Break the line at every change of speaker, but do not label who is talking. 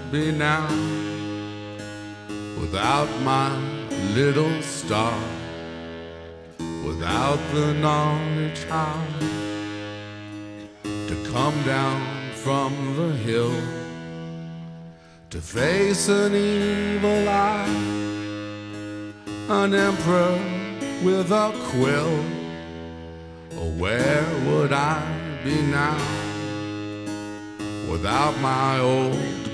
be now without my little star? Without the knowledge how to come down from the hill to face an evil eye, an emperor with a quill. Oh, where would I be now without my old